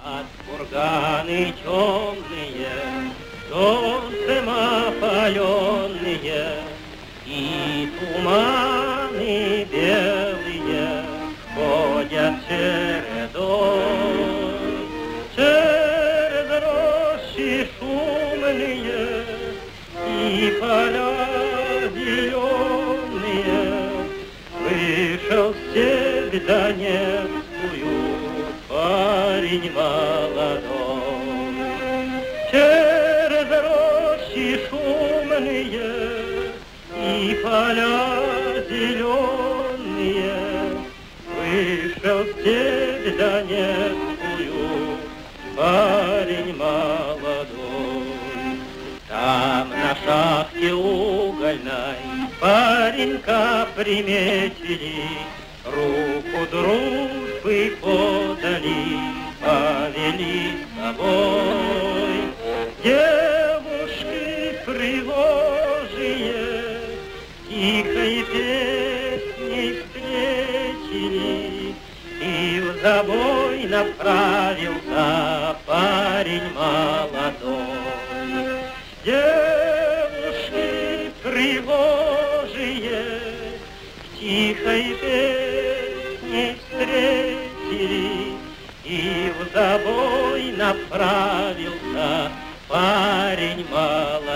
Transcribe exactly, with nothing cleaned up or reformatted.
От курганы темные, солнцем опаленные, и туманы белые ходят чередой. Через рощи шумные и поля зеленые вышел в степь донецкую парень молодой. Через рощи шумные и поля зеленые вышел в степь донецкую парень молодой. Там на шахте угольной паренька приметили, руку дружбы подали, повели с собой. Девушки пригожие тихой песней встретили, и в забой направился парень молодой. Девушки пригожие тихой песней встретили, и в забой направился парень молодой.